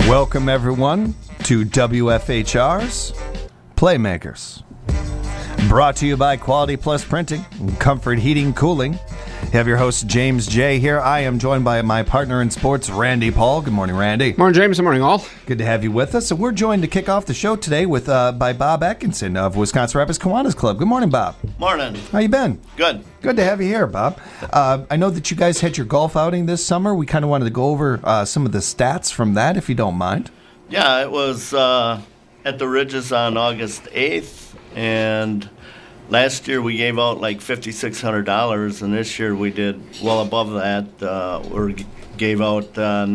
Welcome, everyone, to WFHR's Playmakers. Brought to you by Quality Plus Printing, Comfort Heating Cooling. You have your host, James J. here. I am joined by my partner in sports, Randy Paul. Good morning, Randy. Morning, James. Good morning, all. Good to have you with us. And we're joined to kick off the show today with by Bob Atkinson of Wisconsin Rapids Kiwanis Club. Good morning, Bob. Morning. How you been? Good. Good to have you here, Bob. I know that you guys had your golf outing this summer. We kind of wanted to go over some of the stats from that, if you don't mind. Yeah, it was at the Ridges on August 8th, and last year we gave out like $5,600, and this year we did well above that. We gave out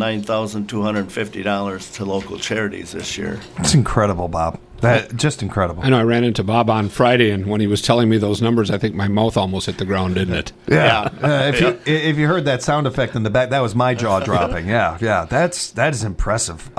$9,250 to local charities this year. It's incredible, Bob. Just incredible. I know I ran into Bob on Friday, and when he was telling me those numbers, I think my mouth almost hit the ground, didn't it? Yeah. If you heard that sound effect in the back, that was my jaw dropping. Yeah. That is impressive.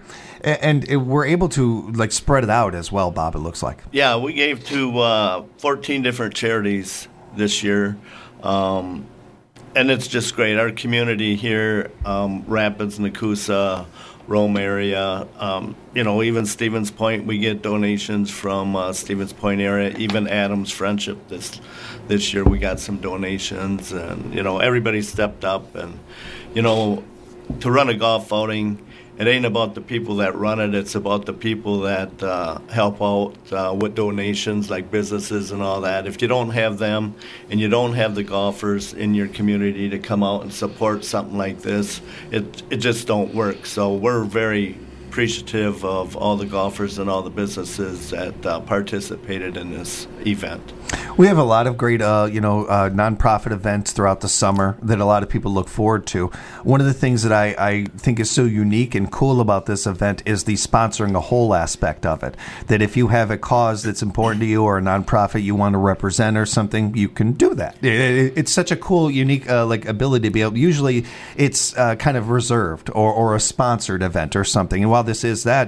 We're able to spread it out as well, Bob, it looks like. Yeah, we gave to 14 different charities this year. And it's just great. Our community here, Rapids, Nakusa, Rome area, even Stevens Point, we get donations from Stevens Point area. Even Adams Friendship this year, we got some donations, and everybody stepped up. And to run a golf outing, it ain't about the people that run it. It's about the people that help out with donations, like businesses and all that. If you don't have them and you don't have the golfers in your community to come out and support something like this, it just don't work. So we're very appreciative of all the golfers and all the businesses that participated in this event. We have a lot of great, nonprofit events throughout the summer that a lot of people look forward to. One of the things that I think is so unique and cool about this event is the sponsoring a whole aspect of it. That if you have a cause that's important to you or a nonprofit you want to represent or something, you can do that. It's such a cool, unique ability to be able. Usually, it's kind of reserved or a sponsored event or something. And while this is that,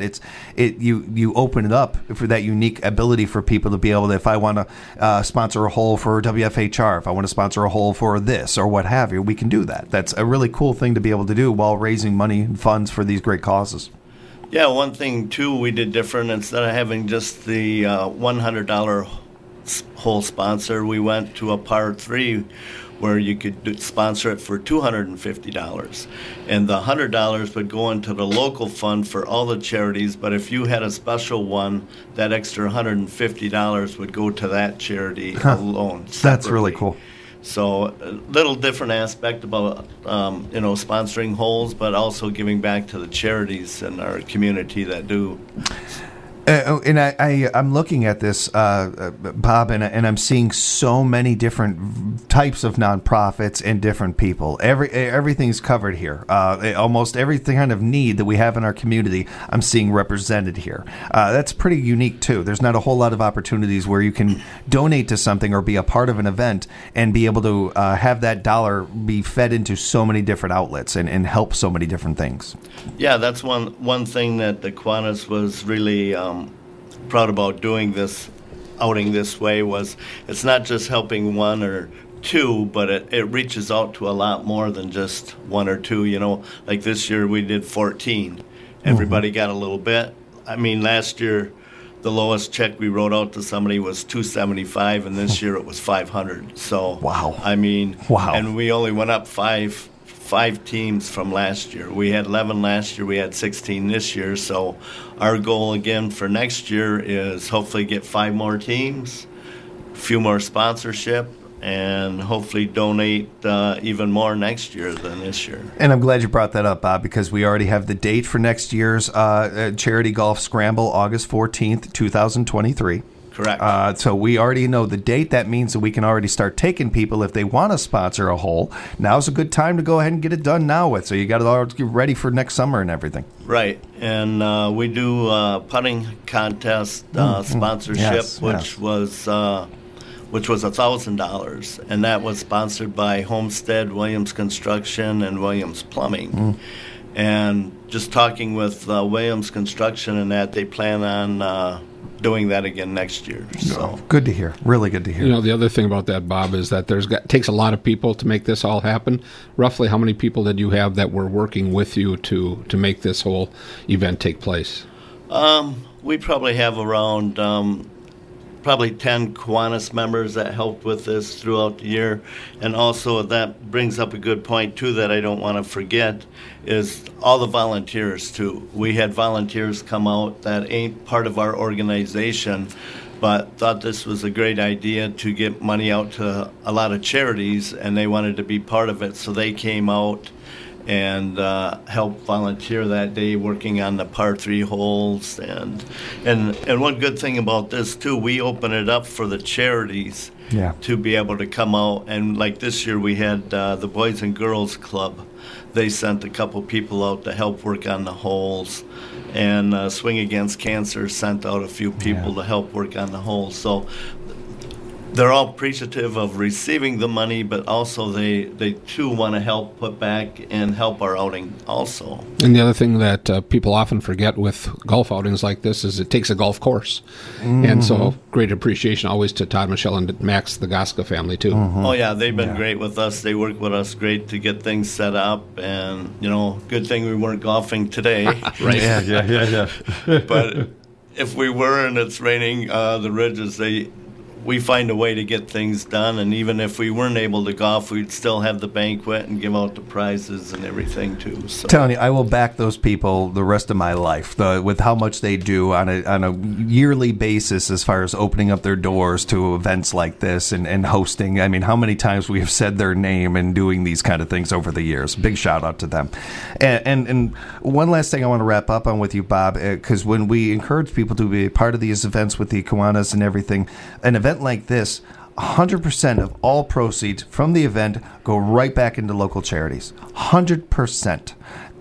you open it up for that unique ability for people to be able to. If I want to sponsor a hole for WFHR, if I want to sponsor a hole for this or what have you, we can do that. That's a really cool thing to be able to do while raising money and funds for these great causes. Yeah, one thing, too, we did different. Instead of having just the $100 hole sponsor, we went to a par 3 where you could sponsor it for $250. And the $100 would go into the local fund for all the charities, but if you had a special one, that extra $150 would go to that charity alone. Separately. That's really cool. So a little different aspect about, sponsoring holes, but also giving back to the charities in our community that do. And I'm looking at this, Bob, and I'm seeing so many different types of nonprofits and different people. Everything's covered here. Almost every kind of need that we have in our community, I'm seeing represented here. That's pretty unique, too. There's not a whole lot of opportunities where you can donate to something or be a part of an event and be able to have that dollar be fed into so many different outlets and help so many different things. Yeah, that's one thing that the Kiwanis was really proud about doing this outing this way. Was it's not just helping one or two, but it reaches out to a lot more than just one or two. Like this year we did 14. Everybody got a little bit. I mean, last year the lowest check we wrote out to somebody was $275, and this year it was $500. So wow. I mean, wow. And we only went up five teams from last year. We had 11 last year. We had 16 this year. So our goal again for next year is hopefully get 5 more teams, a few more sponsorship, and hopefully donate even more next year than this year. And I'm glad you brought that up, Bob, because we already have the date for next year's Charity Golf Scramble, August 14th, 2023. Correct. So we already know the date. That means that we can already start taking people if they want to sponsor a hole. Now's a good time to go ahead and get it done now with. So you got to all get ready for next summer and everything. Right. And we do putting contest sponsorship, which was $1,000, and that was sponsored by Homestead, Williams Construction, and Williams Plumbing. And just talking with Williams Construction and that, they plan on doing that again next year. So good to hear. Really good to hear. You know, the other thing about that, Bob, is that takes a lot of people to make this all happen. Roughly how many people did you have that were working with you to make this whole event take place? We probably have around probably 10 Kiwanis members that helped with this throughout the year. And also that brings up a good point, too, that I don't want to forget, is all the volunteers, too. We had volunteers come out that ain't part of our organization, but thought this was a great idea to get money out to a lot of charities, and they wanted to be part of it. So they came out and helped volunteer that day working on the par 3 holes. And one good thing about this, too, we open it up for the charities to be able to come out. And like this year we had the Boys and Girls Club. They sent a couple people out to help work on the holes. And Swing Against Cancer sent out a few people to help work on the holes. So they're all appreciative of receiving the money, but also they too want to help put back and help our outing also. And the other thing that people often forget with golf outings like this is it takes a golf course. Mm-hmm. And so great appreciation always to Todd, Michelle, and Max, the Goska family, too. Mm-hmm. Oh, yeah, they've been great with us. They work with us great to get things set up. And, you know, good thing we weren't golfing today. Right. Yeah. But if we were and it's raining, the Ridges, we find a way to get things done, and even if we weren't able to golf, we'd still have the banquet and give out the prizes and everything too. So. Telling you, I will back those people the rest of my life with how much they do on a yearly basis as far as opening up their doors to events like this and hosting. I mean, how many times we have said their name and doing these kind of things over the years. Big shout out to them. And one last thing I want to wrap up on with you, Bob, because when we encourage people to be a part of these events with the Kiwanis and everything, an event like this, 100% of all proceeds from the event go right back into local charities. 100%.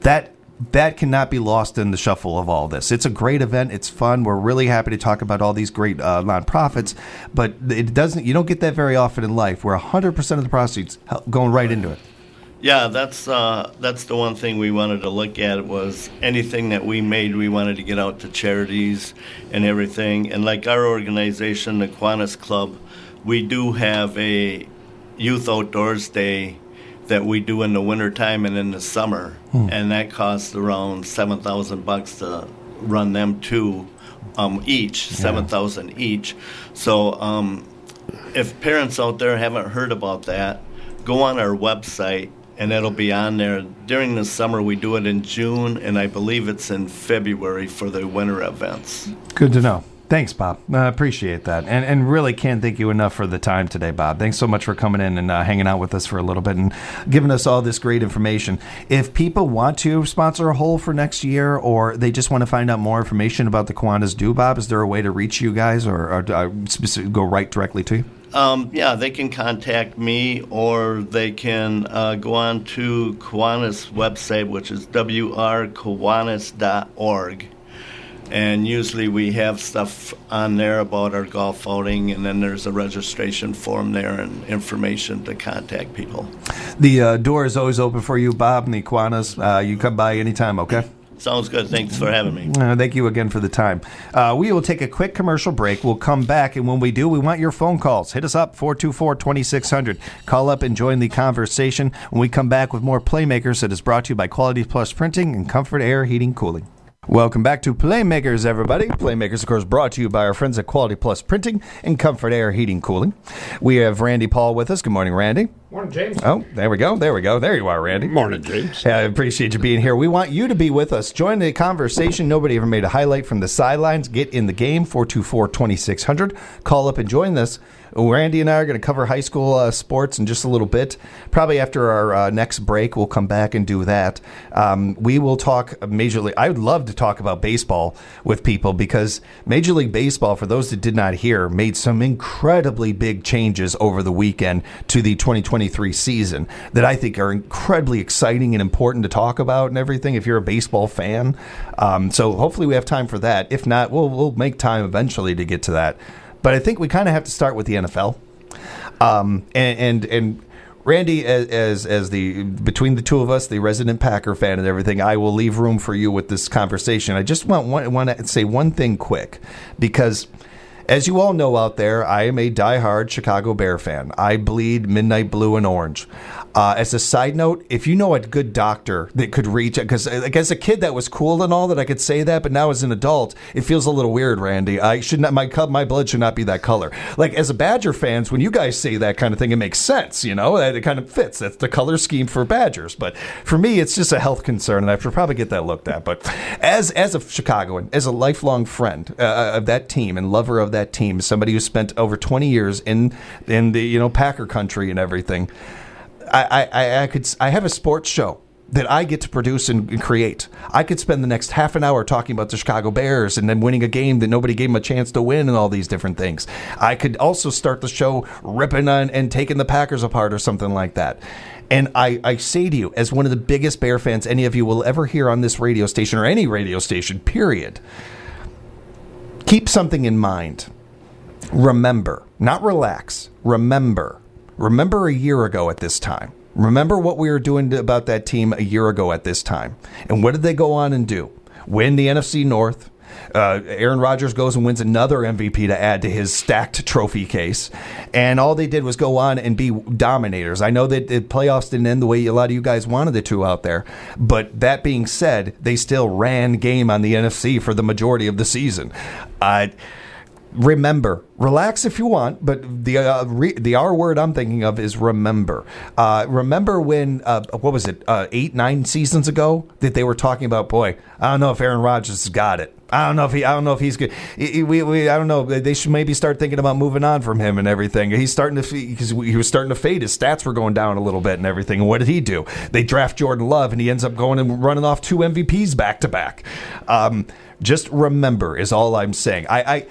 That cannot be lost in the shuffle of all this. It's a great event. It's fun. We're really happy to talk about all these great nonprofits, but you don't get that very often in life where 100% of the proceeds going right into it. Yeah, that's the one thing we wanted to look at was anything that we made, we wanted to get out to charities and everything. And like our organization, the Kiwanis Club, we do have a youth outdoors day that we do in the wintertime and in the summer. And that costs around $7,000 to run them two each, $7,000 each. So if parents out there haven't heard about that, go on our website, and it'll be on there. During the summer, we do it in June, and I believe it's in February for the winter events. Good to know. Thanks, Bob. I appreciate that. And really can't thank you enough for the time today, Bob. Thanks so much for coming in and hanging out with us for a little bit and giving us all this great information. If people want to sponsor a hole for next year or they just want to find out more information about the Kiwanis Do, Bob, is there a way to reach you guys or go right directly to you? They can contact me or they can go on to Kiwanis website, which is wrkiwanis.org. And usually we have stuff on there about our golf outing, and then there's a registration form there and information to contact people. The door is always open for you, Bob, and the Kiwanis. You come by anytime, okay? Sounds good. Thanks for having me. Thank you again for the time. We will take a quick commercial break. We'll come back, and when we do, we want your phone calls. Hit us up, 424-2600. Call up and join the conversation. When we come back with more Playmakers, that is brought to you by Quality Plus Printing and Comfort Air Heating Cooling. Welcome back to Playmakers, everybody. Playmakers, of course, brought to you by our friends at Quality Plus Printing and Comfort Air Heating Cooling. We have Randy Paul with us. Good morning, Randy. Morning, James. Oh, there we go. There you are, Randy. Morning, James. I appreciate you being here. We want you to be with us. Join the conversation. Nobody ever made a highlight from the sidelines. Get in the game, 424-2600. Call up and join us. Randy and I are going to cover high school sports in just a little bit. Probably after our next break, we'll come back and do that. We will talk Major League. I would love to talk about baseball with people because Major League Baseball, for those that did not hear, made some incredibly big changes over the weekend to the 2023 season that I think are incredibly exciting and important to talk about and everything if you're a baseball fan. So hopefully we have time for that. If not, we'll make time eventually to get to that. But I think we kind of have to start with the NFL. And Randy, as the between the two of us, the resident Packer fan and everything, I will leave room for you with this conversation. I just want to say one thing quick, because as you all know out there, I am a diehard Chicago Bear fan. I bleed midnight blue and orange. As a side note, if you know a good doctor that could reach, because like, as a kid that was cool and all that I could say that, but now as an adult it feels a little weird, Randy. I should not, my blood should not be that color. Like as a Badger fans, when you guys say that kind of thing, it makes sense, you know, it kind of fits. That's the color scheme for Badgers. But for me, it's just a health concern, and I should probably get that looked at. But as a Chicagoan, as a lifelong friend of that team and lover of that team, somebody who spent over 20 years in the Packer country and everything, I have a sports show that I get to produce and create. I could spend the next half an hour talking about the Chicago Bears and then winning a game that nobody gave them a chance to win and all these different things. I could also start the show ripping on and taking the Packers apart or something like that. And I say to you, as one of the biggest Bear fans any of you will ever hear on this radio station or any radio station, period, keep something in mind. Remember, not relax, remember. Remember a year ago at this time. Remember what we were doing about that team a year ago at this time. And what did they go on and do? Win the NFC North. Aaron Rodgers goes and wins another MVP to add to his stacked trophy case. And all they did was go on and be dominators. I know that the playoffs didn't end the way a lot of you guys wanted it to out there. But that being said, they still ran game on the NFC for the majority of the season. Remember, relax if you want, but the R word I'm thinking of is remember. Remember when what was it, 8-9 seasons ago that they were talking about? Boy, I don't know if Aaron Rodgers has got it. I don't know if he's good. I don't know. They should maybe start thinking about moving on from him and everything. He's starting to, because he was starting to fade. His stats were going down a little bit and everything. And what did he do? They draft Jordan Love, and he ends up going and running off 2 MVPs back to back. Just remember is all I'm saying.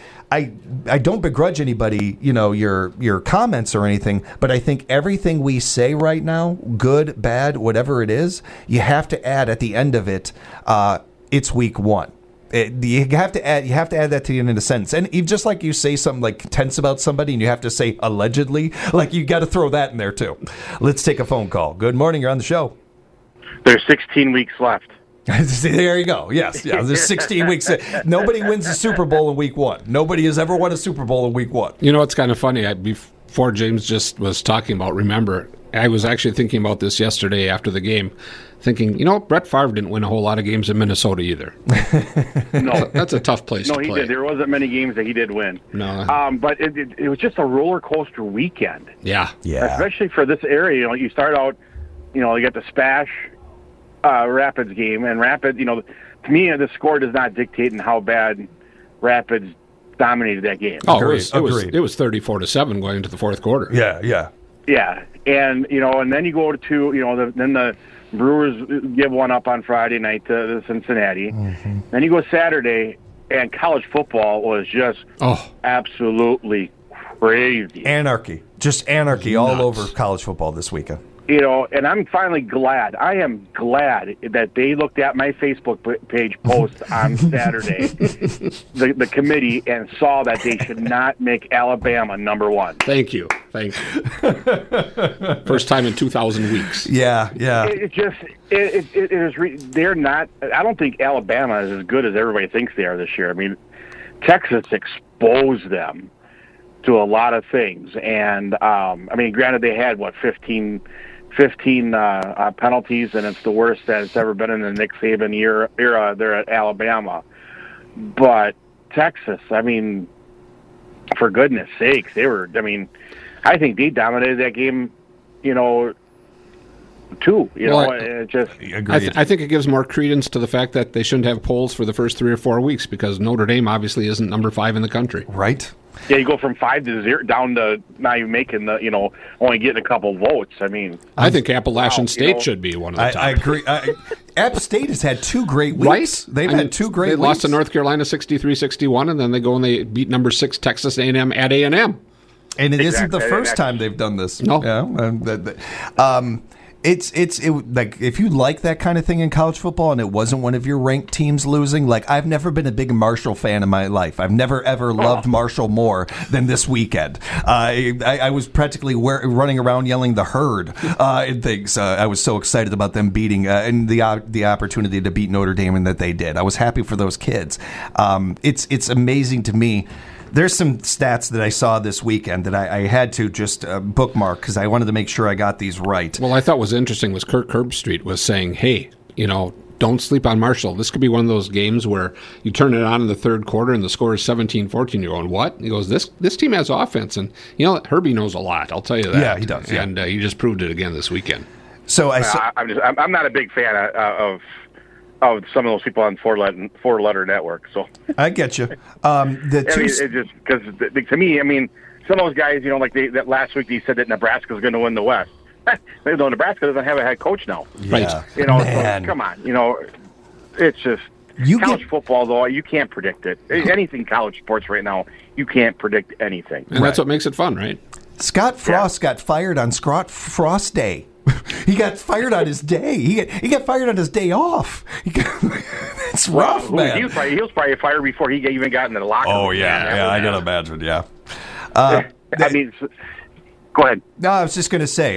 I don't begrudge anybody, your comments or anything, but I think everything we say right now, good, bad, whatever it is, you have to add at the end of it, it's week 1. You have to add that to the end of the sentence. And just like you say something like tense about somebody and you have to say allegedly, like you got to throw that in there too. Let's take a phone call. Good morning. You're on the show. There's 16 weeks left. There you go. Yes. Yeah. There's 16 weeks. Nobody wins the Super Bowl in week 1. Nobody has ever won a Super Bowl in week 1. You know, it's kind of funny. Before James just was talking about remember, I was actually thinking about this yesterday after the game, thinking, Brett Favre didn't win a whole lot of games in Minnesota either. No. That's a tough place to play. No, he did. There wasn't many games that he did win. No. But it was just a roller coaster weekend. Yeah. Especially for this area. You start out, you got the Spash Rapids game, and Rapids, to me, the score does not dictate in how bad Rapids dominated that game. Oh, it was 34-7 going into the fourth quarter. Yeah. And and then you go to then the Brewers give one up on Friday night to Cincinnati. Mm-hmm. Then you go Saturday, and college football was just absolutely crazy. Anarchy, just anarchy all over college football this weekend. And I'm finally glad. I am glad that they looked at my Facebook page post on Saturday, the committee, and saw that they should not make Alabama number 1. Thank you. First time in 2,000 weeks. Yeah. It is. They're not. I don't think Alabama is as good as everybody thinks they are this year. I mean, Texas exposed them to a lot of things, and granted, they had 15 penalties, and it's the worst that it's ever been in the Nick Saban era there at Alabama. But Texas, for goodness sakes, I think they dominated that game, too. I think it gives more credence to the fact that they shouldn't have polls for the first 3 or 4 weeks, because Notre Dame obviously isn't number 5 in the country. Right. Yeah, you go from 5 to 0 down to now you're making only getting a couple votes. I think Appalachian State should be one of the top. I agree. App State has had 2 great weeks. Right? They've had 2 great weeks. They lost to North Carolina 63-61, and then they go and they beat number 6 Texas A&M at A&M. And it isn't the first time they've done this. No. Yeah. It's like if you like that kind of thing in college football and it wasn't one of your ranked teams losing, like I've never been a big Marshall fan in my life. I've never ever loved Marshall more than this weekend. I was practically running around yelling the herd and things. I was so excited about them beating and the opportunity to beat Notre Dame and that they did. I was happy for those kids. It's amazing to me. There's some stats that I saw this weekend that I had to just bookmark because I wanted to make sure I got these right. Well, I thought was interesting was Kirk Herbstreit was saying, hey, don't sleep on Marshall. This could be one of those games where you turn it on in the third quarter and the score is 17-14. You're going, what? He goes, this team has offense. And, Herbie knows a lot. I'll tell you that. Yeah, he does. Yeah. And he just proved it again this weekend. So I'm not a big fan of some of those people on four letter network. So I get you. It just because to me, I mean, some of those guys, like that last week, they said that Nebraska was going to win the West. Though Nebraska doesn't have a head coach now. Yeah. So, come on. It's just college football, though. You can't predict it. Anything college sports right now, you can't predict anything. And that's what makes it fun, right? Scott Frost got fired on Scott Frost Day. He got fired on his day. He got fired on his day off. It's rough, man. He was probably fired before he even got into the locker room. Oh, yeah. I can imagine, yeah. Go ahead. No, I was just going to say,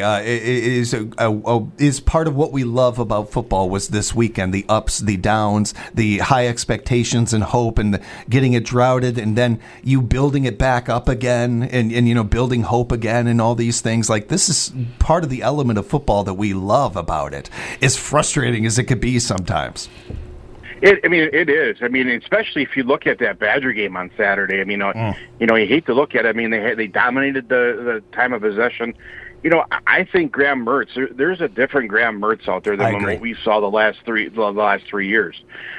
is part of what we love about football was this weekend, the ups, the downs, the high expectations and hope, and getting it droughted, and then you building it back up again, and building hope again, and all these things. Like, this is part of the element of football that we love about it, as frustrating as it could be sometimes. It is. I mean, especially if you look at that Badger game on Saturday. I mean, you hate to look at it. I mean, they dominated the time of possession. I think Graham Mertz. There's a different Graham Mertz out there than what we saw the last 3 years.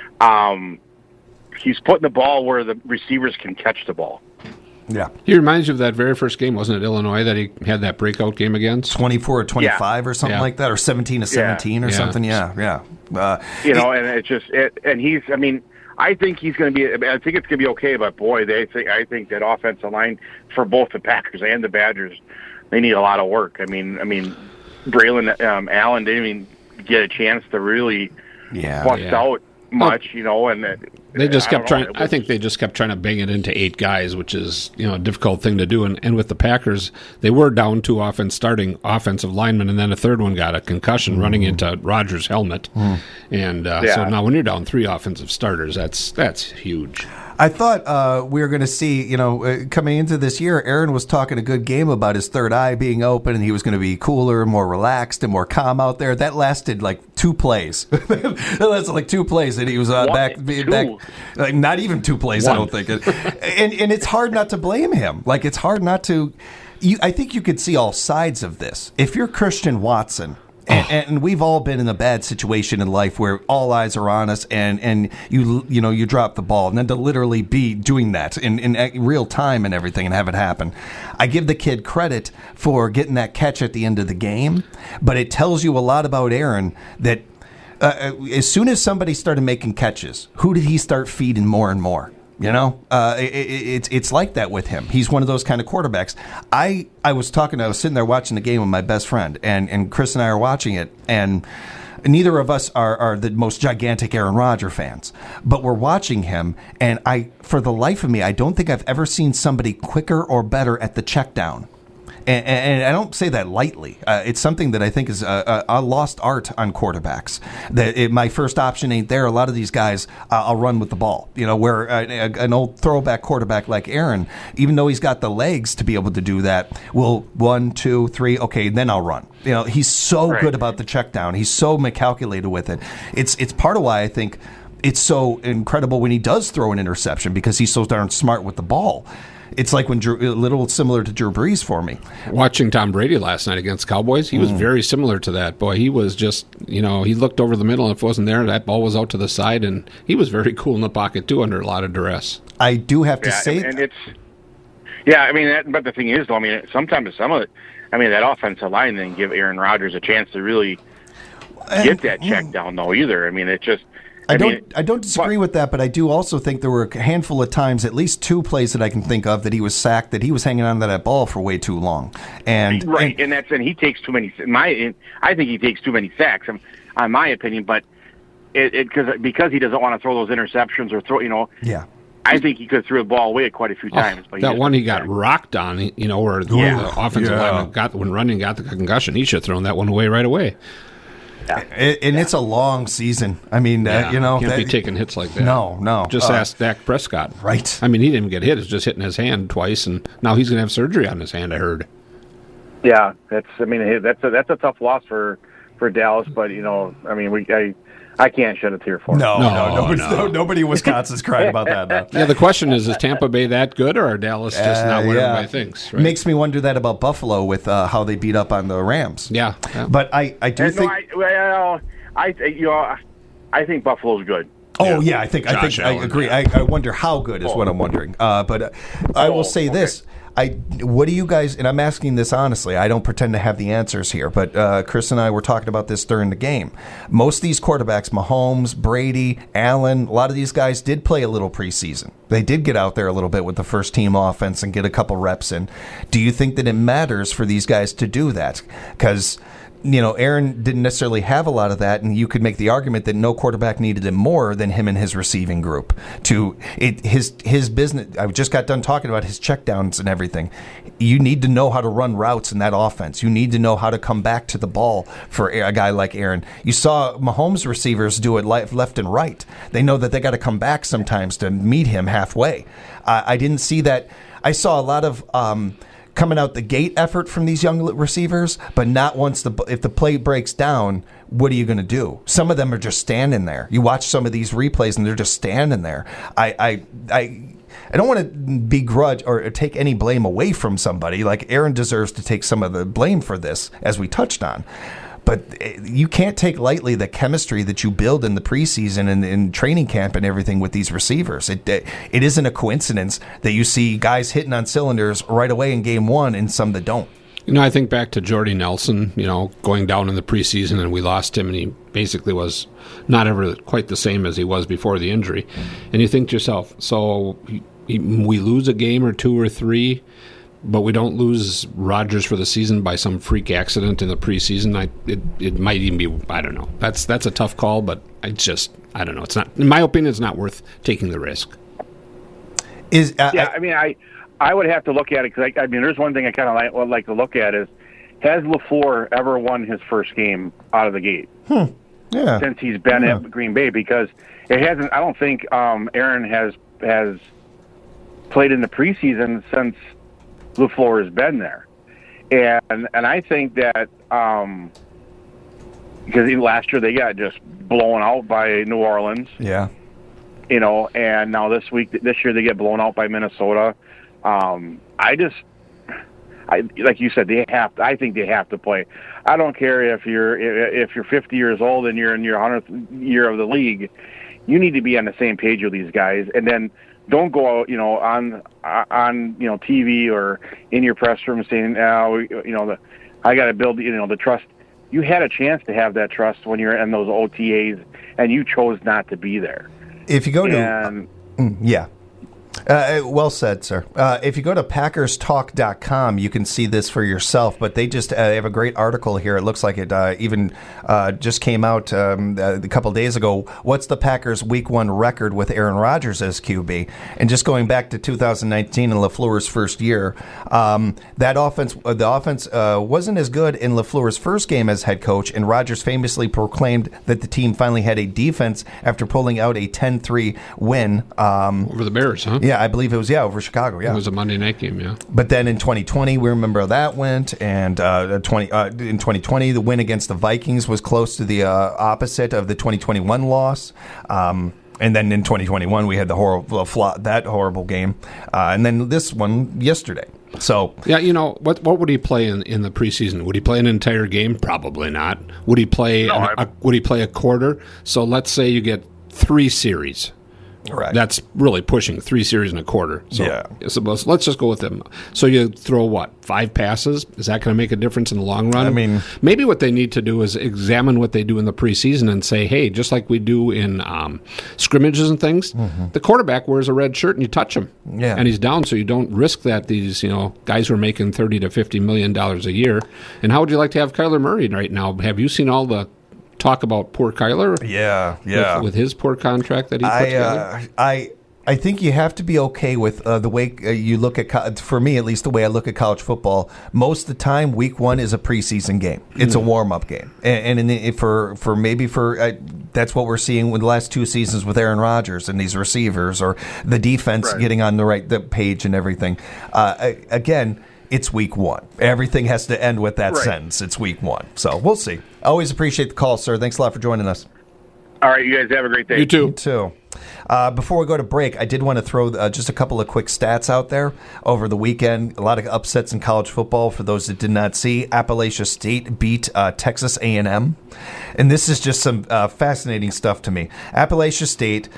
He's putting the ball where the receivers can catch the ball. Yeah. He reminds you of that very first game, wasn't it, Illinois, that he had that breakout game against? 24-25 or something like that, or 17-17 or something. Yeah. And it's just and he's. I mean, I think he's going to be. I think it's going to be okay. But boy, I think that offensive line for both the Packers and the Badgers, they need a lot of work. I mean, Braylon Allen didn't even get a chance to really bust out much, and they just kept trying. I think they just kept trying to bang it into 8 guys, which is a difficult thing to do. And with the Packers, they were down 2 starting offensive linemen, and then a third one got a concussion running into Rodgers' helmet. And so now when you're down 3 offensive starters, that's huge. I thought we were going to see, coming into this year, Aaron was talking a good game about his third eye being open, and he was going to be cooler, more relaxed, and more calm out there. That lasted like 2 plays. That lasted like 2 plays, and he was back, like not even 2 plays, 1. I don't think. And it's hard not to blame him. Like, it's hard not to. I think you could see all sides of this. If you're Christian Watson. And we've all been in a bad situation in life where all eyes are on us, and you drop the ball, and then to literally be doing that in real time and everything and have it happen. I give the kid credit for getting that catch at the end of the game, but it tells you a lot about Aaron that as soon as somebody started making catches, who did he start feeding more and more? It's like that with him. He's one of those kind of quarterbacks. I was sitting there watching the game with my best friend, and Chris and I are watching it, and neither of us are the most gigantic Aaron Rodgers fans, but we're watching him, and for the life of me, I don't think I've ever seen somebody quicker or better at the check down. And I don't say that lightly. It's something that I think is a lost art on quarterbacks. That my first option ain't there. A lot of these guys, I'll run with the ball. Where an old throwback quarterback like Aaron, even though he's got the legs to be able to do that, will 1, 2, 3, okay, then I'll run. He's so good about the check down. He's so calculated with it. It's part of why I think it's so incredible when he does throw an interception, because he's so darn smart with the ball. It's like a little similar to Drew Brees for me. Watching Tom Brady last night against Cowboys, he was very similar to that. Boy, he was just, he looked over the middle, and if it wasn't there, that ball was out to the side, and he was very cool in the pocket, too, under a lot of duress. I do have to say... but the thing is, though, sometimes some of it, that offensive line didn't give Aaron Rodgers a chance to really get that check down, though, either. It just... I don't disagree with that, but I do also think there were a handful of times, at least 2 plays that I can think of, that he was sacked, that he was hanging on to that ball for way too long. And he takes too many. I think he takes too many sacks, in my opinion. But because he doesn't want to throw those interceptions or throw, Yeah. I think he could have threw the ball away quite a few times. But that one he got rocked on, where the offensive lineman got the concussion. He should have thrown that one right away. Yeah. And it's a long season. I mean, can't be taking hits like that. No. Just ask Dak Prescott. Right. I mean, he didn't even get hit. It's just hitting his hand twice, and now he's going to have surgery on his hand, I heard. Yeah, that's a tough loss for Dallas, but I can't shed a tear for him. No. Nobody in Wisconsin's crying about that. No. Yeah, the question is Tampa Bay that good, or are Dallas just not what everybody thinks? Right? Makes me wonder that about Buffalo with how they beat up on the Rams. Yeah. But I do think... I think Buffalo's good. Oh, yeah, I agree. I wonder how good is what I'm wondering. But I will say this. What do you guys, and I'm asking this honestly, I don't pretend to have the answers here, but Chris and I were talking about this during the game. Most of these quarterbacks, Mahomes, Brady, Allen, a lot of these guys did play a little preseason. They did get out there a little bit with the first team offense and get a couple reps in. Do you think that it matters for these guys to do that? Because Aaron didn't necessarily have a lot of that, and you could make the argument that no quarterback needed him more than him and his receiving group. His business, I just got done talking about his checkdowns and everything. You need to know how to run routes in that offense. You need to know how to come back to the ball for a guy like Aaron. You saw Mahomes receivers do it left and right. They know that they got to come back sometimes to meet him halfway. I didn't see that. I saw a lot of... coming out the gate effort from these young receivers, but not once if the play breaks down, what are you going to do? Some of them are just standing there. You watch some of these replays and they're just standing there. I don't want to begrudge or take any blame away from somebody. Like Aaron deserves to take some of the blame for this, as we touched on. But you can't take lightly the chemistry that you build in the preseason and in training camp and everything with these receivers. It isn't a coincidence that you see guys hitting on cylinders right away in game one and some that don't. I think back to Jordy Nelson, going down in the preseason and we lost him and he basically was not ever quite the same as he was before the injury. And you think to yourself, so we lose a game or 2 or 3, but we don't lose Rodgers for the season by some freak accident in the preseason. It might even be, I don't know. That's a tough call, but I don't know. It's not, in my opinion, it's not worth taking the risk. I would have to look at it because there's one thing I kind of would like to look at is, has LaFleur ever won his first game out of the gate? Yeah. Since he's been at Green Bay, because it hasn't. I don't think Aaron has played in the preseason since LaFleur has been there, and I think that because last year they got just blown out by New Orleans, and now this year they get blown out by Minnesota. Like you said, I think they have to play. I don't care if you're 50 years old and you're in your 100th year of the league. You need to be on the same page with these guys, and then don't go out, on TV or in your press room saying, I got to build, the trust. You had a chance to have that trust when you're in those OTAs, and you chose not to be there. If you go well said, sir. If you go to PackersTalk.com, you can see this for yourself, but they just have a great article here. It looks like it even just came out a couple days ago. What's the Packers' Week 1 record with Aaron Rodgers as QB? And just going back to 2019 and LaFleur's first year, the offense wasn't as good in LaFleur's first game as head coach, and Rodgers famously proclaimed that the team finally had a defense after pulling out a 10-3 win. Over the Bears, huh? Yeah, I believe it was, over Chicago, It was a Monday night game, yeah. But then in 2020, we remember how that went, and in 2020, the win against the Vikings was close to the opposite of the 2021 loss. And then in 2021, we had the horrible game. And then this one yesterday. So yeah, what would he play in the preseason? Would he play an entire game? Probably not. Would he play? Would he play a quarter? So let's say you get 3 series. Right. That's really pushing 3 series and a quarter. So, let's just go with them. So you throw what, 5 passes? Is that going to make a difference in the long run? I mean, maybe what they need to do is examine what they do in the preseason and say, hey, just like we do in scrimmages and things, the quarterback wears a red shirt and you touch him, and he's down, so you don't risk that these guys who are making $30 to $50 million a year. And how would you like to have Kyler Murray right now? Have you seen all the talk about poor Kyler? Yeah. With his poor contract that he put together? I think you have to be okay with the way you look at, for me at least, the way I look at college football. Most of the time, week 1 is a preseason game. It's a warm-up game. And that's what we're seeing with the last 2 seasons with Aaron Rodgers and these receivers, or the defense getting on the page and everything. Again, it's week 1. Everything has to end with that sentence. It's week 1. So we'll see. Always appreciate the call, sir. Thanks a lot for joining us. All right, you guys have a great day. You too. You too. Before we go to break, I did want to throw just a couple of quick stats out there. Over the weekend, a lot of upsets in college football. For those that did not see, Appalachia State beat Texas A&M. And this is just some fascinating stuff to me. Appalachia State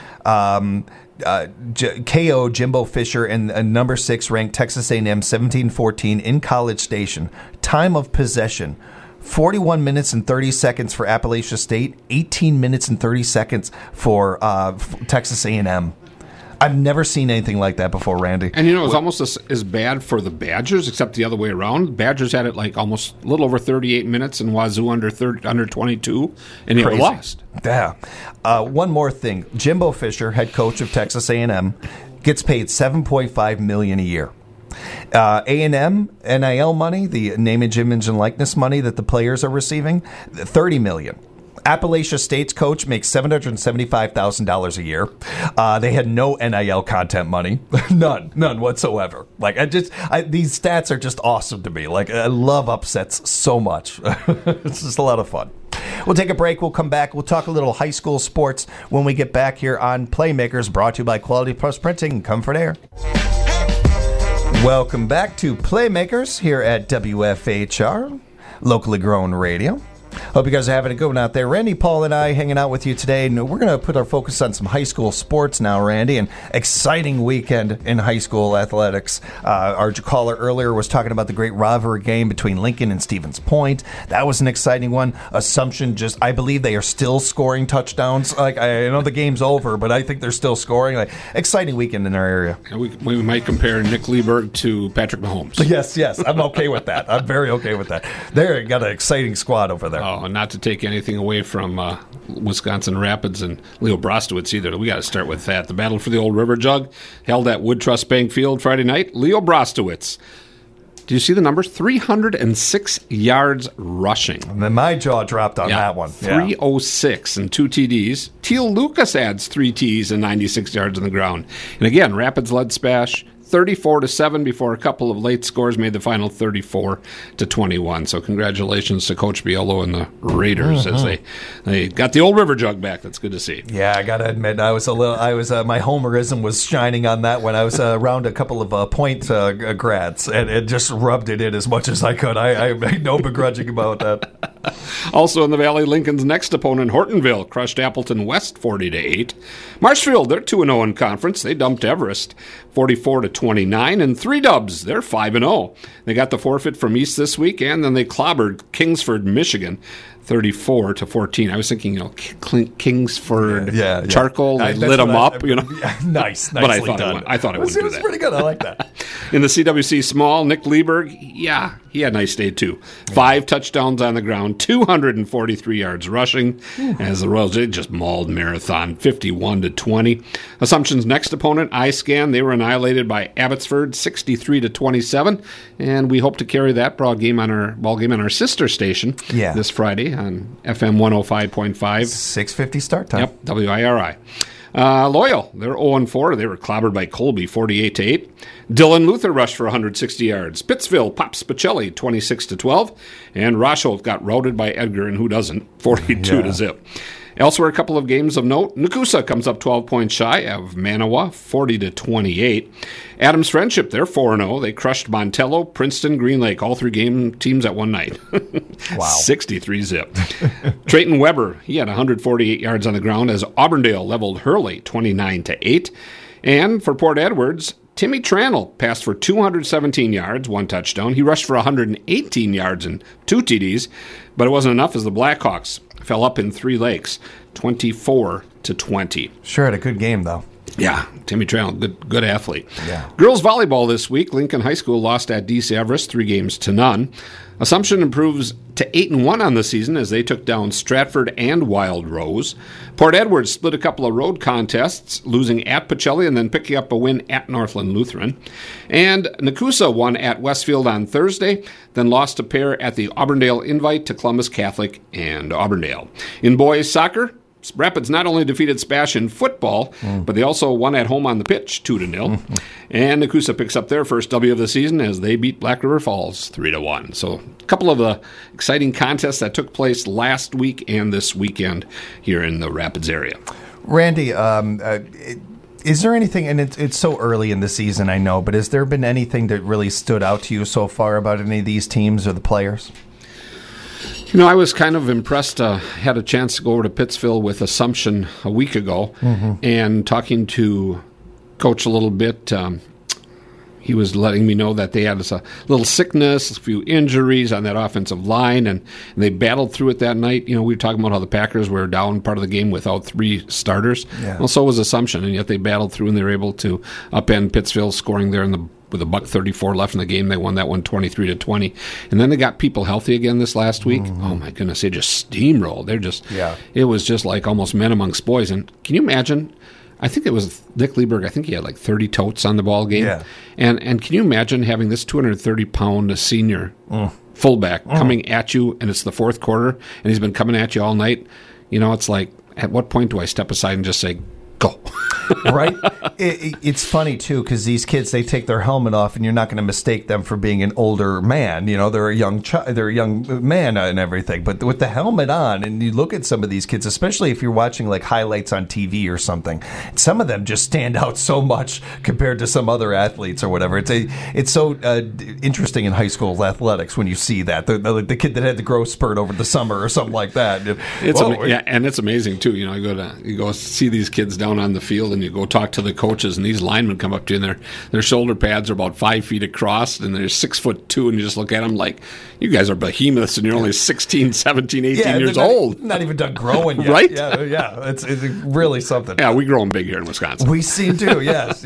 KO Jimbo Fisher and number 6 ranked Texas A&M 17-14 in College Station. Time of possession, 41 minutes and 30 seconds for Appalachia State, 18 minutes and 30 seconds for Texas A&M. I've never seen anything like that before, Randy. And it was almost as bad for the Badgers, except the other way around. Badgers had it like almost a little over 38 minutes, and Wazoo under 22, and they lost. Yeah. One more thing: Jimbo Fisher, head coach of Texas A&M, gets paid $7.5 million a year. A&M NIL money, the name, image, and likeness money that the players are receiving, $30 million. Appalachia State's coach makes $775,000 a year. They had no NIL content money, none whatsoever. Like these stats are just awesome to me. Like I love upsets so much. It's just a lot of fun. We'll take a break. We'll come back. We'll talk a little high school sports when we get back here on Playmakers, brought to you by Quality Plus Printing and Comfort Air. Welcome back to Playmakers here at WFHR, locally grown radio. Hope you guys are having a good one out there. Randy, Paul, and I hanging out with you today. And we're going to put our focus on some high school sports now, Randy. An exciting weekend in high school athletics. Our caller earlier was talking about the great rivalry game between Lincoln and Stevens Point. That was an exciting one. Assumption, I believe they are still scoring touchdowns. Like I know the game's over, but I think they're still scoring. Like exciting weekend in our area. We might compare Nick Lieberg to Patrick Mahomes. Yes. I'm okay with that. I'm very okay with that. They got an exciting squad over there. Oh, and not to take anything away from Wisconsin Rapids and Leo Brostowitz either. We got to start with that. The battle for the Old River Jug held at Wood Trust Bank Field Friday night. Leo Brostowitz. Do you see the numbers? 306 yards rushing. And then my jaw dropped on that one. 306 and 2 TDs. Teal Lucas adds 3 Ts and 96 yards on the ground. And again, Rapids led Spash 34-7 before a couple of late scores made the final 34-21. So congratulations to Coach Biello and the Raiders as they got the Old River Jug back. That's good to see. Yeah, I gotta admit, my homerism was shining on that when I was around a couple of Point grads, and it just rubbed it in as much as I could. I made no begrudging about that. Also in the Valley, Lincoln's next opponent, Hortonville, crushed Appleton West 40-8. Marshfield, they're 2-0 in conference. They dumped Everest 44-29, and 3 dubs. They're 5-0. They got the forfeit from East this week, and then they clobbered Kingsford, Michigan, 34-14. I was thinking, Kingsford charcoal. They lit them up, Nice, but I thought I wouldn't do that. It was pretty good. I like that. In the CWC Small, Nick Lieberg, he had a nice day too. 5 touchdowns on the ground, 243 yards rushing, as the Royals just mauled Marathon 51-20. Assumption's next opponent, iScan, they were annihilated by Abbotsford 63-27, and we hope to carry that ball game on our sister station this Friday on FM 105.5. 6:50 start time. Yep, WIRI. Loyal, they're 0-4. They were clobbered by Colby 48-8. Dylan Luther rushed for 160 yards. Pittsville pops Pacelli 26-12. And Rosholt got routed by Edgar, and who doesn't, 42-0. Elsewhere, a couple of games of note. Nakusa comes up 12 points shy of Manawa, 40-28. Adams Friendship, they're 4-0. They crushed Montello, Princeton, Green Lake, all three teams at one night. Wow. 63-zip. Trayton Weber, he had 148 yards on the ground as Auburndale leveled Hurley, 29-8. And for Port Edwards, Timmy Tranel passed for 217 yards, 1 touchdown. He rushed for 118 yards and 2 TDs, but it wasn't enough as the Blackhawks fell up in Three Lakes, 24-20. Sure had a good game, though. Yeah, Timmy Tranel, good athlete. Yeah. Girls volleyball this week. Lincoln High School lost at DC Everest 3-0. Assumption improves to 8-1 on the season as they took down Stratford and Wild Rose. Port Edwards split a couple of road contests, losing at Pacelli and then picking up a win at Northland Lutheran. And Nakusa won at Westfield on Thursday, then lost a pair at the Auburndale Invite to Columbus Catholic and Auburndale. In boys soccer, Rapids not only defeated Spash in football, but they also won at home on the pitch, 2-0. And Nakusa picks up their first W of the season as they beat Black River Falls 3-1. So a couple of the exciting contests that took place last week and this weekend here in the Rapids area. Randy, is there anything, and it's so early in the season, I know, but has there been anything that really stood out to you so far about any of these teams or the players? You know, I was kind of impressed. Had a chance to go over to Pittsville with Assumption a week ago, and talking to Coach a little bit. He was letting me know that they had a little sickness, a few injuries on that offensive line, and they battled through it that night. You know, we were talking about how the Packers were down part of the game without 3 starters. Yeah. Well, so was Assumption, and yet they battled through, and they were able to upend Pittsville, scoring there with $1:34 left in the game. They won that one 23-20. And then they got people healthy again this last week. Oh, my goodness. They just steamrolled. It was just like almost men amongst boys. And can you imagine? I think it was Nick Lieberg. I think he had like 30 totes on the ball game. Yeah. And can you imagine having this 230-pound senior fullback coming at you, and it's the fourth quarter, and he's been coming at you all night? You know, it's like, at what point do I step aside and just say, go? Right? It's funny, too, because these kids, they take their helmet off, and you're not going to mistake them for being an older man. You know, they're a young man and everything. But with the helmet on, and you look at some of these kids, especially if you're watching, like, highlights on TV or something, some of them just stand out so much compared to some other athletes or whatever. It's so interesting in high school athletics when you see that. The kid that had the growth spurt over the summer or something like that. And it's amazing, too. You know, you go see these kids down on the field, and you go talk to the coaches, and these linemen come up to you, and their shoulder pads are about 5 feet across, and they're 6'2", and you just look at them like, you guys are behemoths, and you're only 16, 17, 18 years old. Not even done growing yet. Right? Yeah. It's really something. Yeah, we grow them big here in Wisconsin. We seem to, yes.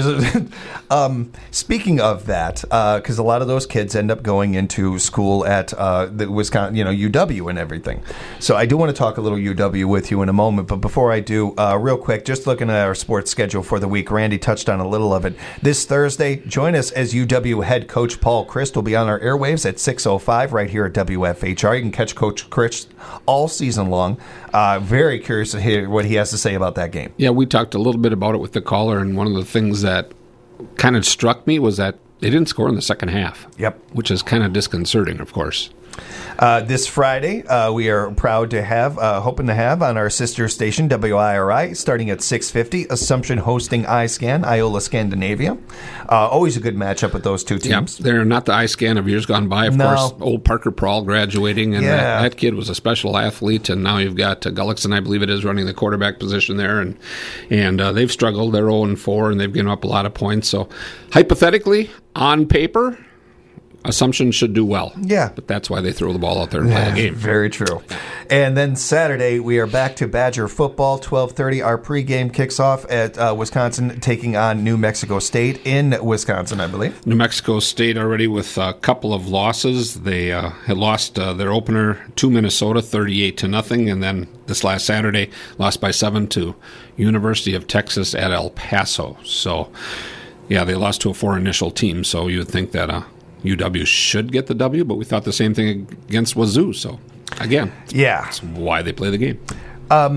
Speaking of that, because a lot of those kids end up going into school at the Wisconsin, UW and everything. So I do want to talk a little UW with you in a moment, but before I do, real quick, just looking at our sports schedule for the week, Randy touched on a little of it. This Thursday, join us as UW head coach Paul Christ will be on our airwaves at 6:05 right here at WFHR. You can catch Coach Christ all season long. Very curious to hear what he has to say about that game. Yeah, we talked a little bit about it with the caller, and one of the things that kind of struck me was that they didn't score in the second half. Yep. Which is kind of disconcerting, of course. This Friday, we are proud to have, hoping to have on our sister station, WIRI, starting at 6:50, Assumption hosting iScan, Iola Scandinavia. Always a good matchup with those two teams. Yeah, they're not the iScan of years gone by. Of course, old Parker Prawl graduating, and that kid was a special athlete, and now you've got Gullickson, I believe it is, running the quarterback position there, and they've struggled. They're 0-4, and they've given up a lot of points. So, hypothetically, on paper, Assumption should do well. Yeah. But that's why they throw the ball out there and play the game. Very true. And then Saturday, we are back to Badger football. 12:30, our pregame kicks off at Wisconsin, taking on New Mexico State in Wisconsin, I believe. New Mexico State already with a couple of losses. They had lost their opener to Minnesota, 38-0, and then this last Saturday, lost by 7 to University of Texas at El Paso. So, yeah, they lost to a 4 initial team, so you would think that UW should get the W, but we thought the same thing against Wazoo. So, again, that's why they play the game.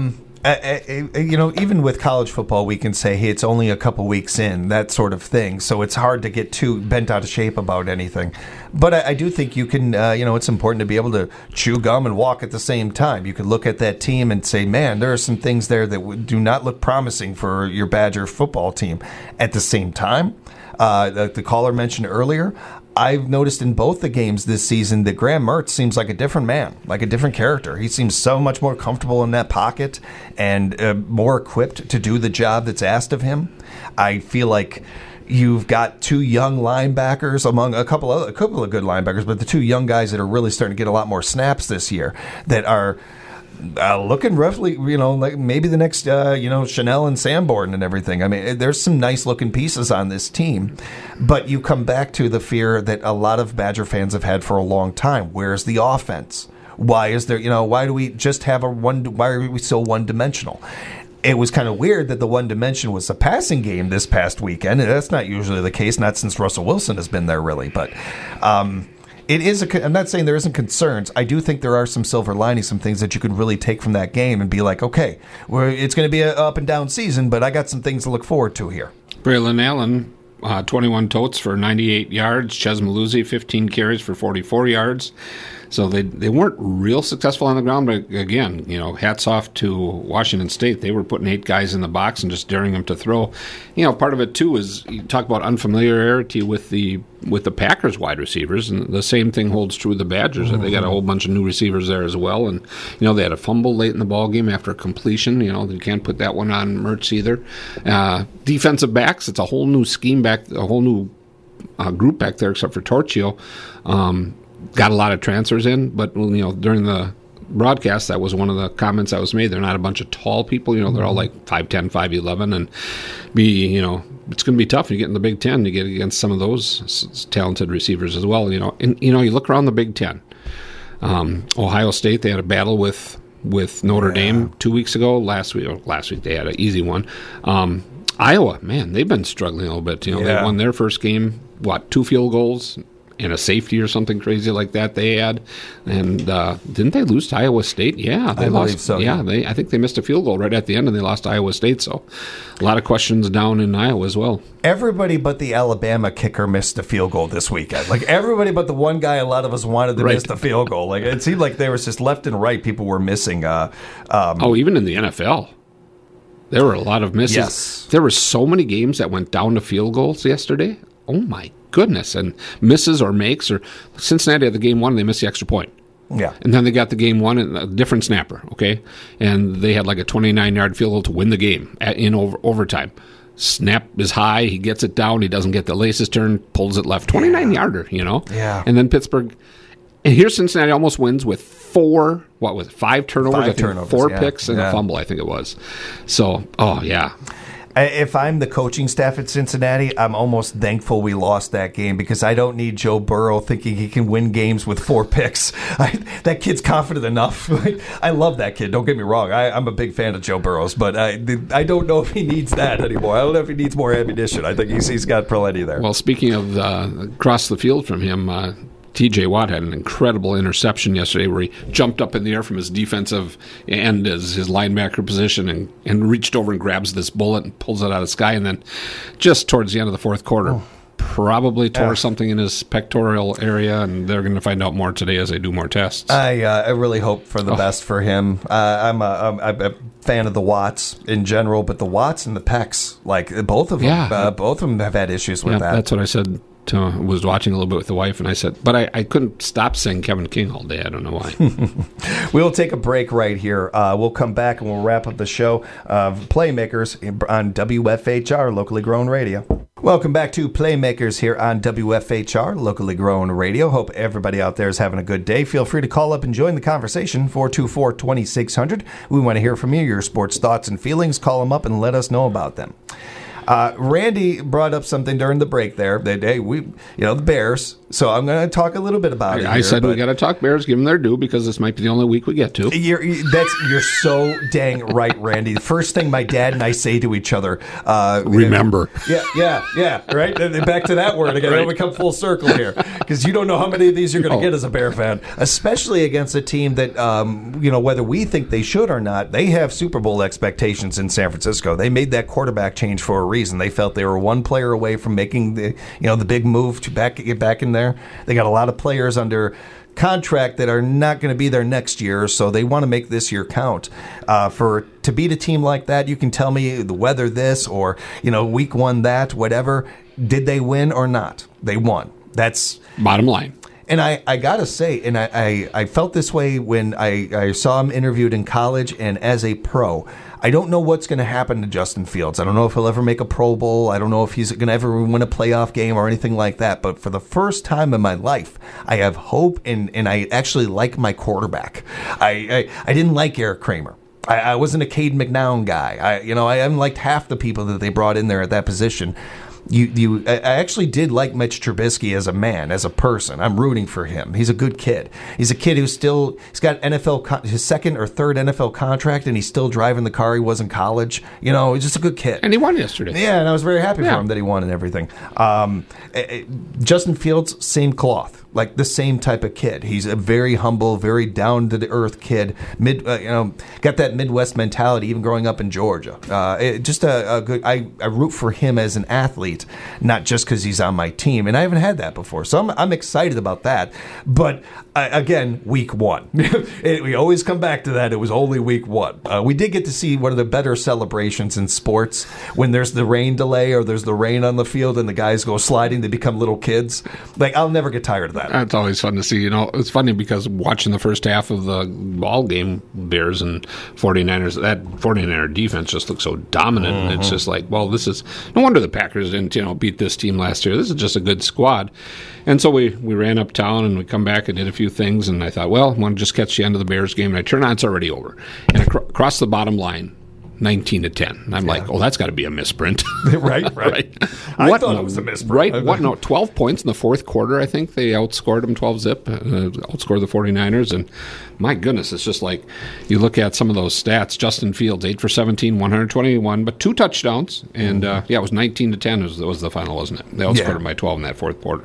Even with college football, we can say, hey, it's only a couple weeks in, that sort of thing. So it's hard to get too bent out of shape about anything. But I do think you can, it's important to be able to chew gum and walk at the same time. You could look at that team and say, man, there are some things there that do not look promising for your Badger football team. At the same time, the caller mentioned earlier, I've noticed in both the games this season that Graham Mertz seems like a different man, like a different character. He seems so much more comfortable in that pocket and more equipped to do the job that's asked of him. I feel like you've got two young linebackers among a couple of good linebackers, but the two young guys that are really starting to get a lot more snaps this year that are looking roughly, like maybe the next, Chanel and Sanborn and everything. I mean, there's some nice looking pieces on this team, but you come back to the fear that a lot of Badger fans have had for a long time. Where's the offense? Why is there, why do we just have why are we so one-dimensional? It was kind of weird that the one dimension was the passing game this past weekend, and that's not usually the case, not since Russell Wilson has been there, really, but it is. I'm not saying there isn't concerns. I do think there are some silver linings, some things that you can really take from that game and be like, okay, it's going to be an up and down season, but I got some things to look forward to here. Braylon Allen, 21 totes for 98 yards. Ches Maluzzi, 15 carries for 44 yards. So they weren't real successful on the ground, but again, hats off to Washington State. They were putting 8 guys in the box and just daring them to throw. Part of it too is you talk about unfamiliarity with the Packers wide receivers, and the same thing holds true with the Badgers. Mm-hmm. They got a whole bunch of new receivers there as well, and they had a fumble late in the ball game after a completion. You can't put that one on Mertz either. Defensive backs, it's a whole new scheme back, a whole new group back there, except for Torchio. Got a lot of transfers in, but during the broadcast, that was one of the comments that was made. They're not a bunch of tall people. They're all like 5'10", 5'11", and it's going to be tough. You get in the Big Ten, you get against some of those talented receivers as well. And you look around the Big Ten. Ohio State, they had a battle with Notre Dame 2 weeks ago. Last week they had an easy one. Iowa, man, they've been struggling a little bit. They won their first game. 2 field goals and a safety or something crazy like that they had. And didn't they lose to Iowa State? Yeah, they lost. Believe so. Yeah, I think they missed a field goal right at the end, and they lost to Iowa State. So a lot of questions down in Iowa as well. Everybody but the Alabama kicker missed a field goal this weekend. Like everybody but the one guy a lot of us wanted to miss the field goal. Like it seemed like there was just left and right people were missing. Even in the NFL. There were a lot of misses. Yes. There were so many games that went down to field goals yesterday. Oh, my goodness. And misses or makes. Or Cincinnati had the game one, and they missed the extra point. Yeah. And then they got the game one and a different snapper, okay? And they had like a 29-yard field goal to win the game in overtime. Snap is high. He gets it down. He doesn't get the laces turned, pulls it left. 29-yarder, Yeah. And then Pittsburgh. And here's Cincinnati almost wins with 5 turnovers? 4 picks and a fumble, I think it was. So, If I'm the coaching staff at Cincinnati, I'm almost thankful we lost that game because I don't need Joe Burrow thinking he can win games with 4 picks. That kid's confident enough. I love that kid. Don't get me wrong. I'm a big fan of Joe Burrow's, but I don't know if he needs that anymore. I don't know if he needs more ammunition. I think he's got plenty there. Well, speaking of across the field from him, T.J. Watt had an incredible interception yesterday where he jumped up in the air from his defensive end as his linebacker position and reached over and grabs this bullet and pulls it out of the sky. And then just towards the end of the fourth quarter, probably tore something in his pectoral area, and they're going to find out more today as they do more tests. I really hope for the best for him. I'm a fan of the Watts in general, but the Watts and the Pecs, like both of them have had issues with that. That's what I said. Was watching a little bit with the wife, and I said, but I couldn't stop saying Kevin King all day. I don't know why. We'll take a break right here. We'll come back and we'll wrap up the show. Playmakers on WFHR, locally grown radio. Welcome back to Playmakers here on WFHR, locally grown radio. Hope everybody out there is having a good day. Feel free to call up and join the conversation, 424-2600. We want to hear from you, your sports thoughts and feelings. Call them up and let us know about them. Randy brought up something during the break there that, hey, the Bears. So I'm going to talk a little bit about it. I said we got to talk Bears, give them their due, because this might be the only week we get to. You're so dang right, Randy. The first thing my dad and I say to each other, remember. Yeah, right? Back to that word again. Right. We come full circle here, because you don't know how many of these you're going to get as a Bear fan, especially against a team that, whether we think they should or not, they have Super Bowl expectations in San Francisco. They made that quarterback change for a reason. They felt they were one player away from making the big move to get back in there. They got a lot of players under contract that are not going to be there next year, so they want to make this year count. To beat a team like that, you can tell me the weather this or week one that, whatever. Did they win or not? They won. That's bottom line. And I gotta say, and I felt this way when I saw him interviewed in college and as a pro. I don't know what's going to happen to Justin Fields. I don't know if he'll ever make a Pro Bowl. I don't know if he's going to ever win a playoff game or anything like that. But for the first time in my life, I have hope, and I actually like my quarterback. I didn't like Eric Kramer. I wasn't a Cade McNown guy. I haven't liked half the people that they brought in there at that position. I actually did like Mitch Trubisky as a man, as a person. I'm rooting for him. He's a good kid. He's a kid he's got his second or third NFL contract, and he's still driving the car he was in college. He's just a good kid. And he won yesterday. Yeah, and I was very happy for him that he won and everything. Justin Fields, same cloth. Like the same type of kid. He's a very humble, very down to the earth kid. Got that Midwest mentality, even growing up in Georgia. Just a good. I root for him as an athlete, not just because he's on my team, and I haven't had that before. So I'm excited about that. But again, week one, we always come back to that. It was only week one. We did get to see one of the better celebrations in sports when there's the rain delay or there's the rain on the field and the guys go sliding. They become little kids. Like I'll never get tired of that. That's always fun to see. It's funny because watching the first half of the ball game, Bears and 49ers, that 49er defense just looks so dominant. Mm-hmm. And it's just like, well, this is no wonder the Packers didn't beat this team last year. This is just a good squad. And so we ran uptown and we come back and did a few things. And I thought, well, I want to just catch the end of the Bears game. And I turn on, it's already over. And across the bottom line, 19-10. And I'm like, oh, that's got to be a misprint. Right. I thought it was a misprint. Right. What? No, 12 points in the fourth quarter, I think. They outscored them 12-zip, outscored the 49ers. And my goodness, it's just like you look at some of those stats. Justin Fields, 8 for 17, 121, but 2 touchdowns. And, it was 19-10 was the final, wasn't it? They outscored them by 12 in that fourth quarter.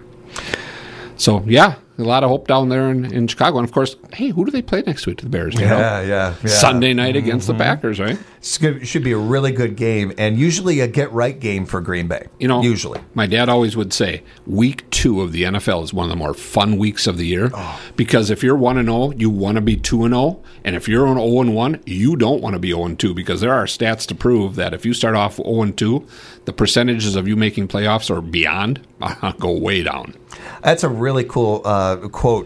So, yeah. A lot of hope down there in Chicago. And, of course, hey, who do they play next week to the Bears? Yeah. Sunday night against the Packers, right? It should be a really good game, and usually a get-right game for Green Bay. Usually. My dad always would say, week 2 of the NFL is one of the more fun weeks of the year, because if you're 1-0, you want to be 2-0, and if you're 0-1, you don't want to be 0-2, because there are stats to prove that if you start off 0-2, the percentages of you making playoffs or beyond go way down. That's a really cool quote.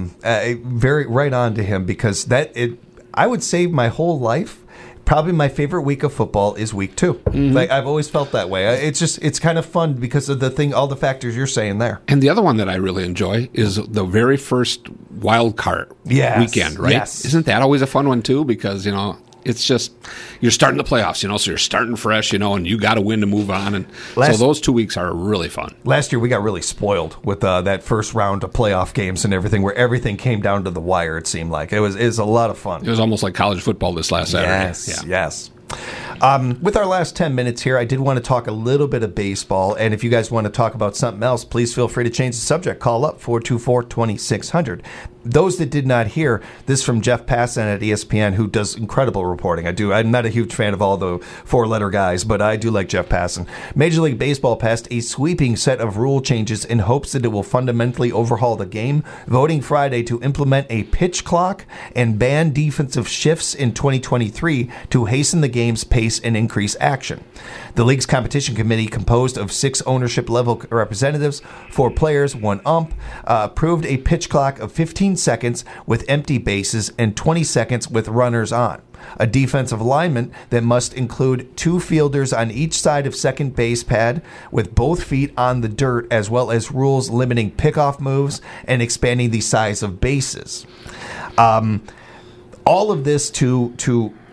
Very right on to him, because I would say my whole life, probably my favorite week of football is week 2. Mm-hmm. Like I've always felt that way. It's kind of fun because of all the factors you're saying there. And the other one that I really enjoy is the very first wild card weekend, right? Yes. Isn't that always a fun one too? Because it's just you're starting the playoffs, so you're starting fresh, and you got to win to move on. And so those 2 weeks are really fun. Last year we got really spoiled with that first round of playoff games and everything, where everything came down to the wire. It seemed like it was a lot of fun. It was almost like college football this last Saturday. Yes. With our last 10 minutes here, I did want to talk a little bit of baseball. And if you guys want to talk about something else, please feel free to change the subject. Call up 424-2600. Those that did not hear this from Jeff Passan at ESPN, who does incredible reporting. I'm not a huge fan of all the 4-letter guys, but I do like Jeff Passan. Major League Baseball passed a sweeping set of rule changes in hopes that it will fundamentally overhaul the game, voting Friday to implement a pitch clock and ban defensive shifts in 2023 to hasten the game's pace and increase action. The league's competition committee, composed of 6 ownership-level representatives, 4 players, 1 ump, approved a pitch clock of 15 seconds with empty bases and 20 seconds with runners on. A defensive alignment that must include 2 fielders on each side of second base pad with both feet on the dirt, as well as rules limiting pickoff moves and expanding the size of bases. All of this to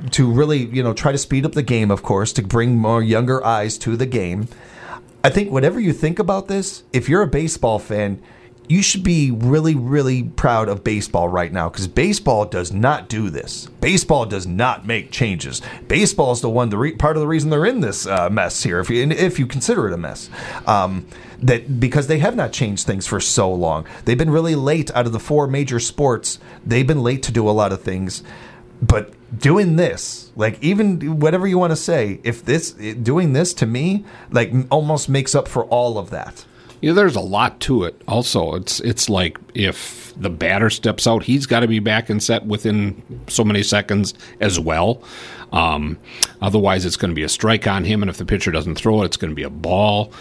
really, try to speed up the game, of course, to bring more younger eyes to the game. I think whatever you think about this, if you're a baseball fan, you should be really, really proud of baseball right now, because baseball does not do this. Baseball does not make changes. Baseball is the one, part of the reason they're in this mess here, if you consider it a mess. Because they have not changed things for so long. They've been really late out of the 4 major sports. They've been late to do a lot of things. But doing this, even whatever you want to say, doing this to me, almost makes up for all of that. There's a lot to it. Also, it's like if the batter steps out, he's got to be back and set within so many seconds as well. Otherwise, it's going to be a strike on him, and if the pitcher doesn't throw it, it's going to be a ball.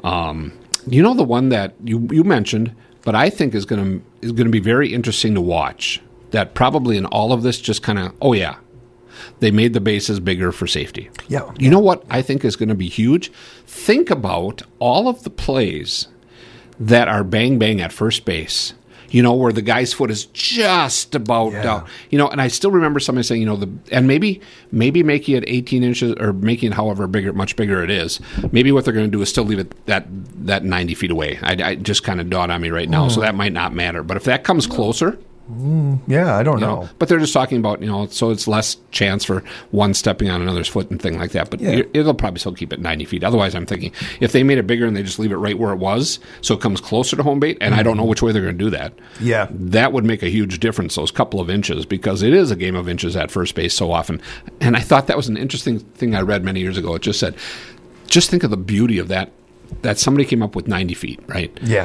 The one that you mentioned, but I think is going to be very interesting to watch. That probably in all of this just kind of, they made the bases bigger for safety. Yeah. You know what I think is going to be huge? Think about all of the plays that are bang at first base, where the guy's foot is just about down. And I still remember somebody saying, and maybe making it 18 inches or making it however much bigger it is, maybe what they're going to do is still leave it that 90 feet away. I just kind of dawned on me right now, so that might not matter. But if that comes closer... I don't know. But they're just talking about, so it's less chance for one stepping on another's foot and thing like that. But it'll probably still keep it 90 feet. Otherwise, I'm thinking if they made it bigger and they just leave it right where it was, so it comes closer to home bait, and I don't know which way they're going to do that. Yeah. That would make a huge difference, those couple of inches, because it is a game of inches at first base so often. And I thought that was an interesting thing I read many years ago. It just said, just think of the beauty of that somebody came up with 90 feet, right? Yeah.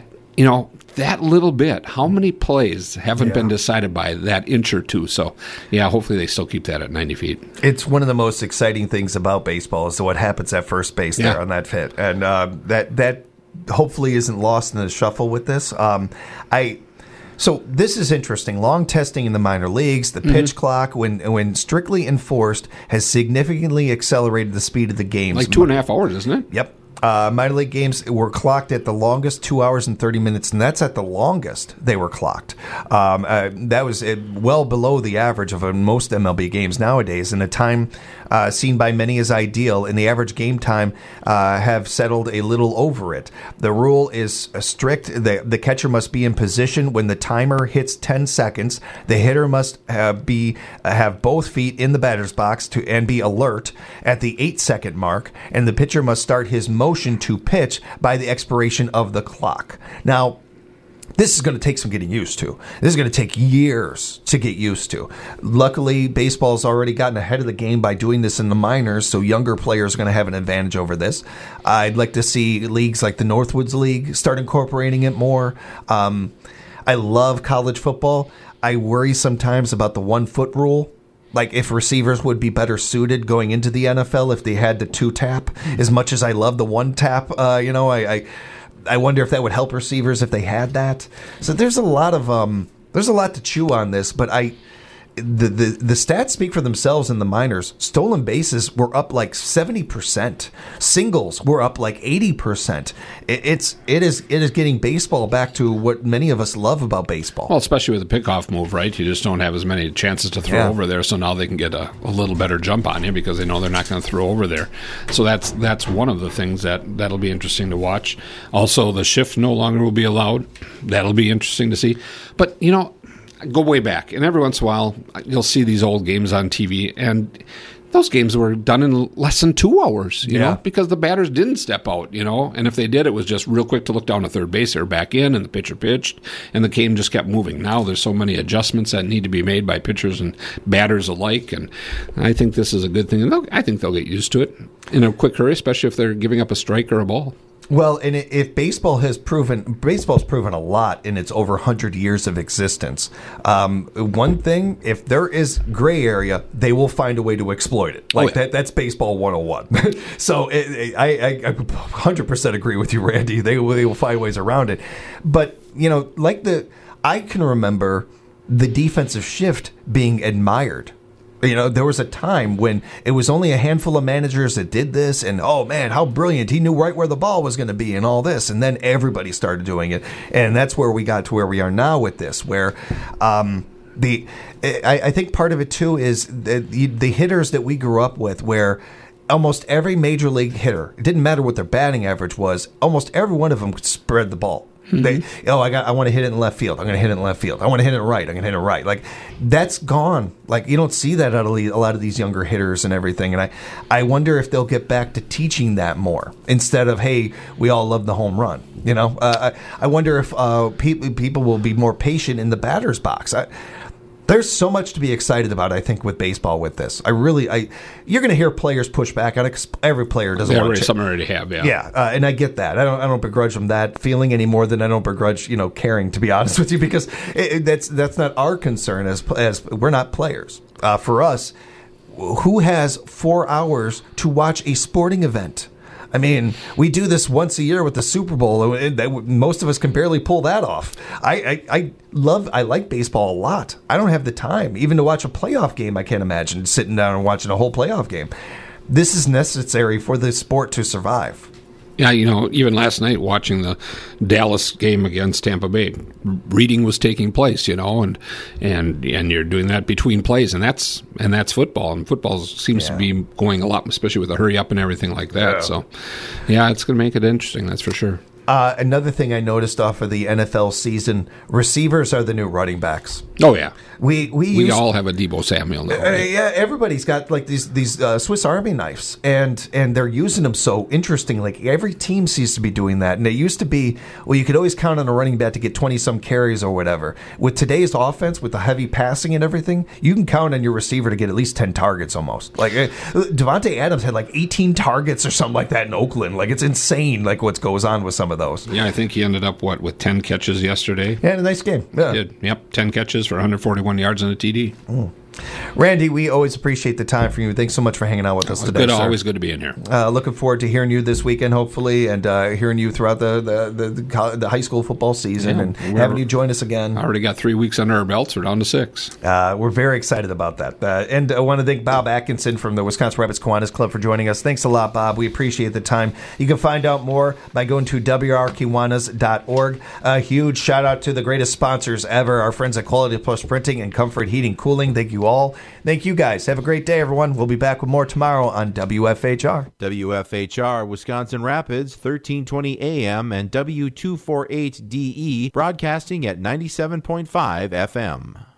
That little bit, how many plays haven't been decided by that inch or two? So, hopefully they still keep that at 90 feet. It's one of the most exciting things about baseball is what happens at first base there on that hit. And that hopefully isn't lost in the shuffle with this. So this is interesting. Long testing in the minor leagues, the pitch clock, when strictly enforced, has significantly accelerated the speed of the games. 2.5 hours, isn't it? Yep. Minor league games were clocked at the longest 2 hours and 30 minutes, and that's at the longest they were clocked. That was well below the average of most MLB games nowadays, and a time seen by many as ideal, and the average game time have settled a little over it. The rule is strict. The catcher must be in position when the timer hits 10 seconds. The hitter must have both feet in the batter's box and be alert at the 8-second mark, and the pitcher must start his motion to pitch by the expiration of the clock. Now, this is going to take some getting used to. This is going to take years to get used to. Luckily, baseball's already gotten ahead of the game by doing this in the minors, so younger players are going to have an advantage over this. I'd like to see leagues like the Northwoods League start incorporating it more. I love college football. I worry sometimes about the 1-foot rule. If receivers would be better suited going into the NFL if they had the 2-tap. As much as I love the 1-tap, I wonder if that would help receivers if they had that. So there's a lot to chew on this, but the stats speak for themselves in the minors. Stolen bases were up 70%. Singles were up 80%. It is getting baseball back to what many of us love about baseball. Well, especially with the pickoff move, right? You just don't have as many chances to throw over there, so now they can get a little better jump on you because they know they're not going to throw over there. So that's one of the things that'll be interesting to watch. Also, the shift no longer will be allowed. That'll be interesting to see. But, go way back, and every once in a while you'll see these old games on TV, and those games were done in less than 2 hours, you know, because the batters didn't step out, and if they did, it was just real quick to look down to third base or back in, and the pitcher pitched, and the game just kept moving. Now there's so many adjustments that need to be made by pitchers and batters alike, and I think this is a good thing, and I think they'll get used to it in a quick hurry, especially if they're giving up a strike or a ball. Well, and if baseball's proven a lot in its over 100 years of existence. One thing, if there is gray area, they will find a way to exploit it. That's baseball 101. So I 100% agree with you, Randy. They will find ways around it. But, I can remember the defensive shift being admired. There was a time when it was only a handful of managers that did this, and oh man, how brilliant. He knew right where the ball was going to be and all this. And then everybody started doing it. And that's where we got to where we are now with this, where I think part of it too is the hitters that we grew up with, where almost every major league hitter, it didn't matter what their batting average was, almost every one of them could spread the ball. I want to hit it in left field. I'm going to hit it in left field. I want to hit it right. I'm going to hit it right. Like, that's gone. Like, you don't see that out of a lot of these younger hitters and everything. And I wonder if they'll get back to teaching that more instead of, hey, we all love the home run. You know, I wonder if people will be more patient in the batter's box. There's so much to be excited about, I think, with baseball with this. You're going to hear players push back on it because every player doesn't want to. Some already have, yeah. Yeah, and I get that. I don't begrudge them that feeling any more than I don't begrudge, caring, to be honest with you, because that's not our concern as we're not players. For us, who has 4 hours to watch a sporting event? I mean, we do this once a year with the Super Bowl. Most of us can barely pull that off. I like baseball a lot. I don't have the time even to watch a playoff game. I can't imagine sitting down and watching a whole playoff game. This is necessary for the sport to survive. Yeah, even last night watching the Dallas game against Tampa Bay, reading was taking place, and you're doing that between plays, and that's football, and football seems to be going a lot, especially with the hurry up and everything like that. Yeah. So, yeah, it's going to make it interesting, that's for sure. Another thing I noticed off of the NFL season, receivers are the new running backs. Oh, yeah. We all have a Deebo Samuel now. Right? Yeah, everybody's got like these Swiss Army knives, and they're using them so interesting. Like, every team seems to be doing that. And it used to be, you could always count on a running back to get 20-some carries or whatever. With today's offense, with the heavy passing and everything, you can count on your receiver to get at least 10 targets almost. Like, Devontae Adams had like 18 targets or something like that in Oakland. Like, it's insane, like, what goes on with some of those. Yeah, I think he ended up, with 10 catches yesterday? Yeah, a nice game. Yeah. He did. Yep, 10 catches for 141 yards and a TD. Randy, we always appreciate the time from you. Thanks so much for hanging out with us today. Always good to be in here. Looking forward to hearing you this weekend, hopefully, and hearing you throughout the high school football season, and having you join us again. I already got 3 weeks under our belts. We're down to 6. We're very excited about that. And I want to thank Bob Atkinson from the Wisconsin Rapids Kiwanis Club for joining us. Thanks a lot, Bob. We appreciate the time. You can find out more by going to wrkiwanis.org. A huge shout out to the greatest sponsors ever, our friends at Quality Plus Printing and Comfort Heating Cooling. Thank you all. Thank you guys. Have a great day, everyone. We'll be back with more tomorrow on WFHR. WFHR, Wisconsin Rapids, 1320 AM and W248DE, broadcasting at 97.5 FM.